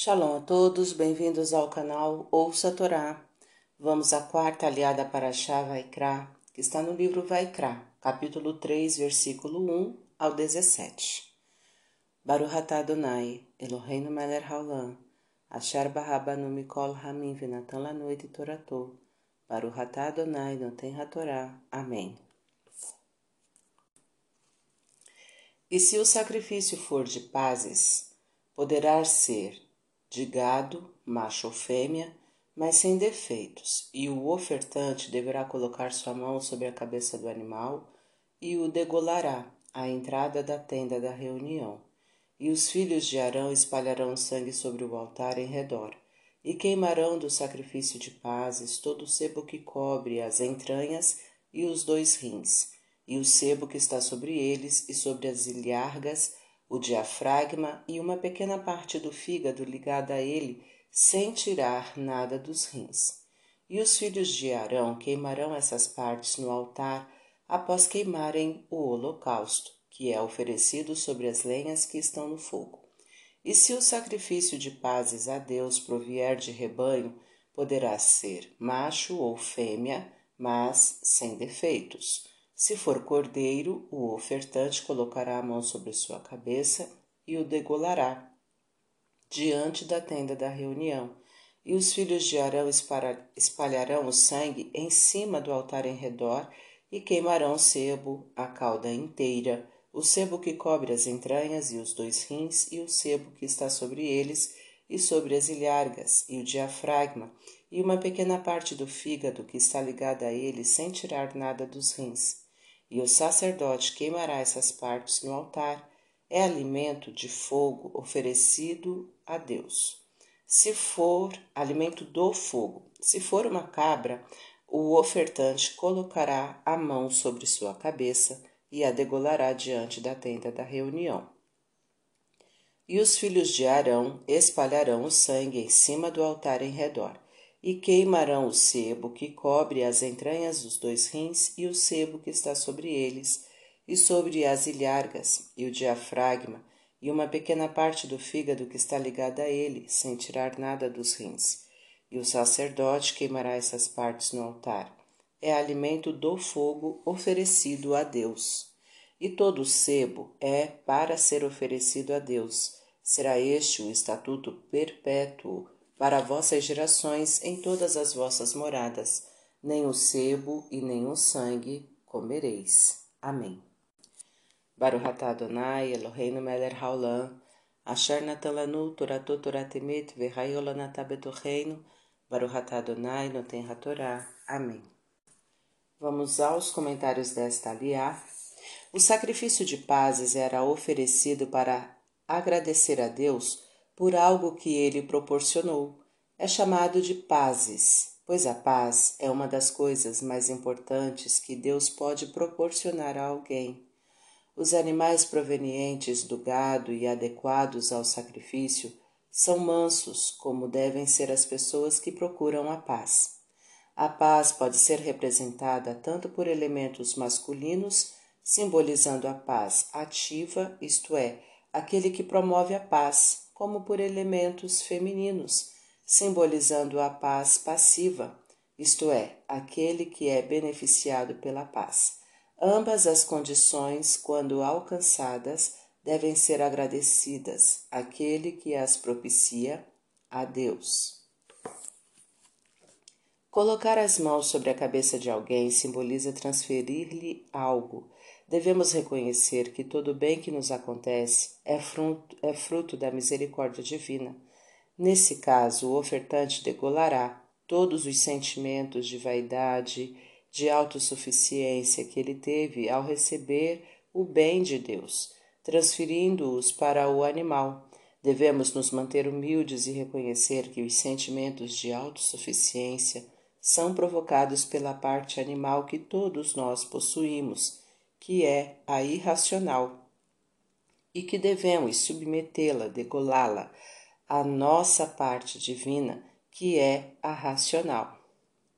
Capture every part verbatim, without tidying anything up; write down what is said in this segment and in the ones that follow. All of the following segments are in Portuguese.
Shalom a todos, bem-vindos ao canal Ouça a Torá. Vamos à quarta aliada Parashá Vaikra, que está no livro Vaikra, capítulo três, versículo um ao dezessete. Baruch atah Adonai, Eloheinu melech haolam, asher barabanu mikol hamim venatan lanu et torato. Baruch atah Adonai noten hatorá. Amém. E se o sacrifício for de pazes, poderá ser de gado, macho ou fêmea, mas sem defeitos, e o ofertante deverá colocar sua mão sobre a cabeça do animal e o degolará à entrada da tenda da reunião. E os filhos de Arão espalharão sangue sobre o altar em redor, e queimarão do sacrifício de pazes todo o sebo que cobre as entranhas e os dois rins, e o sebo que está sobre eles e sobre as ilhargas, o diafragma e uma pequena parte do fígado ligada a ele, sem tirar nada dos rins. E os filhos de Arão queimarão essas partes no altar após queimarem o holocausto, que é oferecido sobre as lenhas que estão no fogo. E se o sacrifício de pazes a Deus provier de rebanho, poderá ser macho ou fêmea, mas sem defeitos. Se for cordeiro, o ofertante colocará a mão sobre sua cabeça e o degolará diante da tenda da reunião. E os filhos de Arão espalharão o sangue em cima do altar em redor e queimarão o sebo, a cauda inteira, o sebo que cobre as entranhas e os dois rins, e o sebo que está sobre eles e sobre as ilhargas, e o diafragma, e uma pequena parte do fígado que está ligada a ele, sem tirar nada dos rins. E o sacerdote queimará essas partes no altar. É alimento de fogo oferecido a Deus. Se for alimento do fogo, se for uma cabra, o ofertante colocará a mão sobre sua cabeça e a degolará diante da tenda da reunião. E os filhos de Arão espalharão o sangue em cima do altar em redor, e queimarão o sebo que cobre as entranhas dos dois rins e o sebo que está sobre eles, e sobre as ilhargas, e o diafragma, e uma pequena parte do fígado que está ligada a ele, sem tirar nada dos rins. E o sacerdote queimará essas partes no altar. É alimento do fogo oferecido a Deus. E todo o sebo é para ser oferecido a Deus. Será este o estatuto perpétuo para vossas gerações em todas as vossas moradas. Nem o sebo e nem o sangue comereis. Amém. Baruch atah Adonai, Eloheinu melech haolam, asher natan lanu torato torat emet v'chayo lanatah betocheinu, Baruch atah Adonai noten hatorá. Amém. Vamos aos comentários desta aliá. O sacrifício de pazes era oferecido para agradecer a Deus por algo que ele proporcionou. É chamado de pazes, pois a paz é uma das coisas mais importantes que Deus pode proporcionar a alguém. Os animais provenientes do gado e adequados ao sacrifício são mansos, como devem ser as pessoas que procuram a paz. A paz pode ser representada tanto por elementos masculinos, simbolizando a paz ativa, isto é, aquele que promove a paz, como por elementos femininos, simbolizando a paz passiva, isto é, aquele que é beneficiado pela paz. Ambas as condições, quando alcançadas, devem ser agradecidas àquele que as propicia, a Deus. Colocar as mãos sobre a cabeça de alguém simboliza transferir-lhe algo. Devemos reconhecer que todo bem que nos acontece é fruto, é fruto da misericórdia divina. Nesse caso, o ofertante degolará todos os sentimentos de vaidade, de autossuficiência que ele teve ao receber o bem de Deus, transferindo-os para o animal. Devemos nos manter humildes e reconhecer que os sentimentos de autossuficiência são provocados pela parte animal que todos nós possuímos, que é a irracional, e que devemos submetê-la, degolá-la, à nossa parte divina, que é a racional.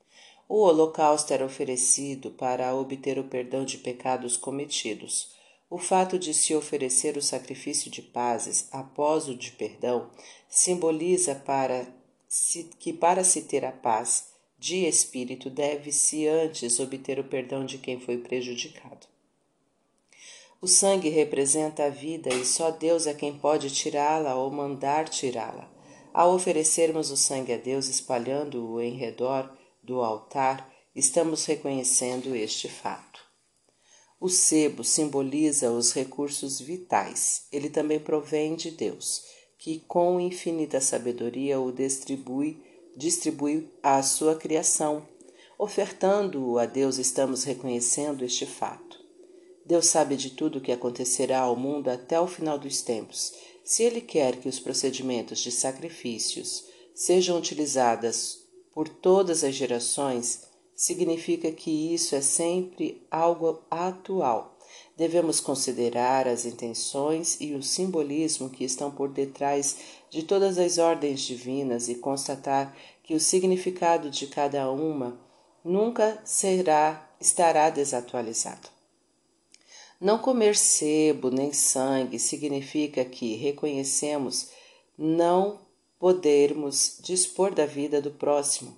O holocausto era oferecido para obter o perdão de pecados cometidos. O fato de se oferecer o sacrifício de pazes após o de perdão simboliza para se, que para se ter a paz de espírito deve-se antes obter o perdão de quem foi prejudicado. O sangue representa a vida e só Deus é quem pode tirá-la ou mandar tirá-la. Ao oferecermos o sangue a Deus espalhando-o em redor do altar, estamos reconhecendo este fato. O sebo simboliza os recursos vitais. Ele também provém de Deus, que com infinita sabedoria o distribui, distribui à sua criação. Ofertando-o a Deus, estamos reconhecendo este fato. Deus sabe de tudo o que acontecerá ao mundo até o final dos tempos. Se Ele quer que os procedimentos de sacrifícios sejam utilizados por todas as gerações, significa que isso é sempre algo atual. Devemos considerar as intenções e o simbolismo que estão por detrás de todas as ordens divinas e constatar que o significado de cada uma nunca será, estará desatualizado. Não comer sebo nem sangue significa que reconhecemos não podermos dispor da vida do próximo,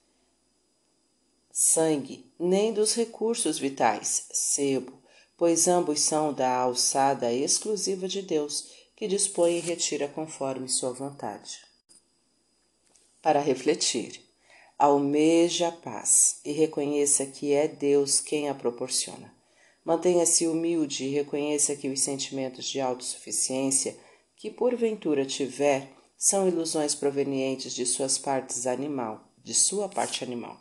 sangue, nem dos recursos vitais, sebo, pois ambos são da alçada exclusiva de Deus, que dispõe e retira conforme sua vontade. Para refletir, almeje a paz e reconheça que é Deus quem a proporciona. Mantenha-se humilde e reconheça que os sentimentos de autossuficiência que porventura tiver são ilusões provenientes de suas partes animal, de sua parte animal,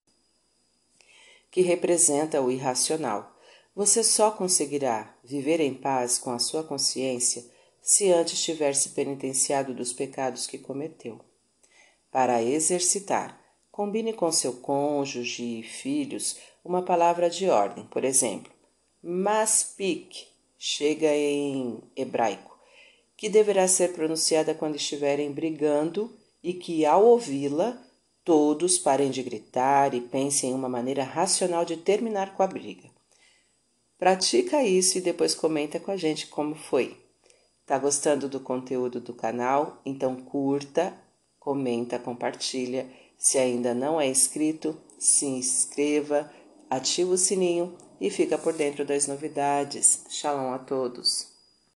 que representa o irracional. Você só conseguirá viver em paz com a sua consciência se antes tiver se penitenciado dos pecados que cometeu. Para exercitar, combine com seu cônjuge e filhos uma palavra de ordem, por exemplo, maspik, chega em hebraico, que deverá ser pronunciada quando estiverem brigando e que, ao ouvi-la, todos parem de gritar e pensem em uma maneira racional de terminar com a briga. Pratica isso e depois comenta com a gente como foi. Tá gostando do conteúdo do canal? Então curta, comenta, compartilha. Se ainda não é inscrito, se inscreva, ativa o sininho e fica por dentro das novidades. Shalom a todos!